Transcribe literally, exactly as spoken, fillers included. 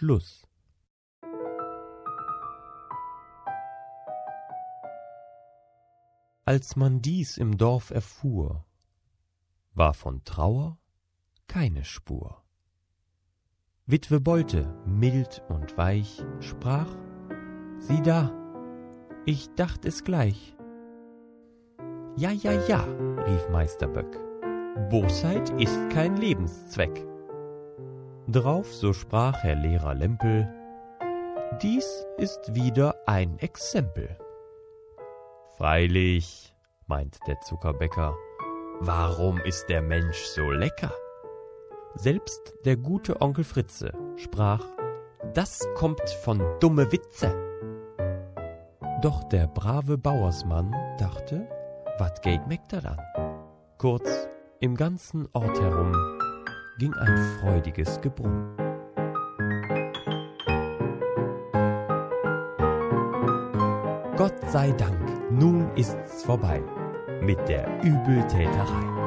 Schluss. Als man dies im Dorf erfuhr, war von Trauer keine Spur. Witwe Bolte, mild und weich, sprach: »Sieh da, ich dacht es gleich.« »Ja, ja, ja«, rief Meister Böck, »Bosheit ist kein Lebenszweck.« Drauf so sprach Herr Lehrer Lempel: »Dies ist wieder ein Exempel.« »Freilich«, meint der Zuckerbäcker, »warum ist der Mensch so lecker?« Selbst der gute Onkel Fritze sprach: »Das kommt von dumme Witze.« Doch der brave Bauersmann dachte: »Wat geht meck dat an?« Kurz, im ganzen Ort herum ging ein freudiges Gebrumm. Gott sei Dank, nun ist's vorbei mit der Übeltäterei.